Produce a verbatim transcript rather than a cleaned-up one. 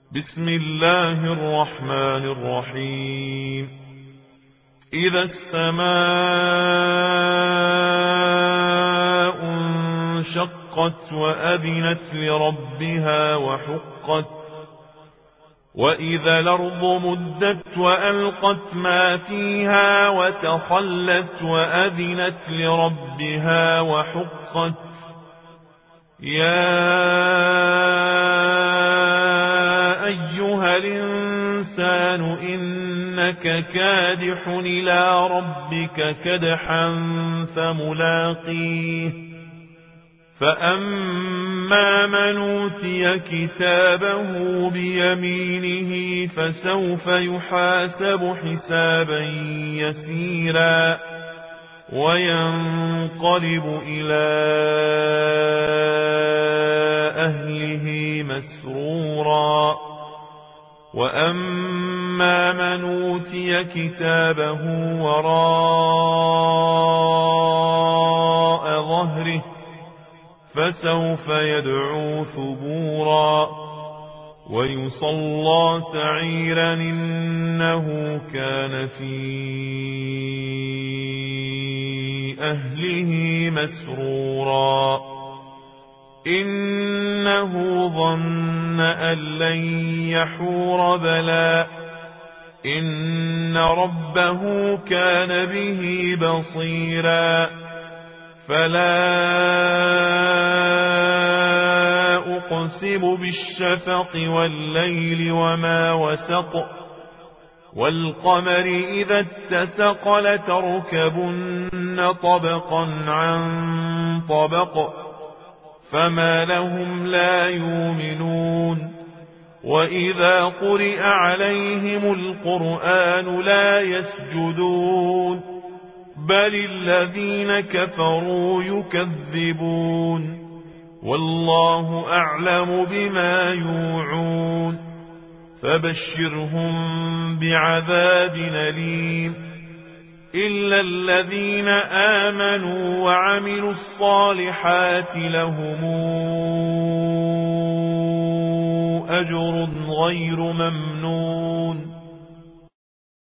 بسم الله الرحمن الرحيم. إذا السماء انشقت وأذنت لربها وحقت وإذا الأرض مدت وألقت ما فيها وتخلت وأذنت لربها وحقت يا أيها الإنسان إنك كادح إلى ربك كدحا فملاقيه فأما من أوتي كتابه بيمينه فسوف يحاسب حسابا يسيرا وينقلب إلى أهله مسرورا وأما من أوتي كتابه وراء ظهره فسوف يدعو ثبورا ويصلى سعيرا إنه كان في أهله مسرورا إنه ظن أن لن يحور بلى إن ربه كان به بصيرا فلا أقسم بالشفق والليل وما وسق والقمر إذا اتسق لتركبن طبقا عن طبق فما لهم لا يؤمنون وإذا قرئ عليهم القرآن لا يسجدون بل الذين كفروا يكذبون والله أعلم بما يوعون فبشرهم بعذاب أليم إلا الذين آمنوا وعملوا الصالحات لهم أجر غير ممنون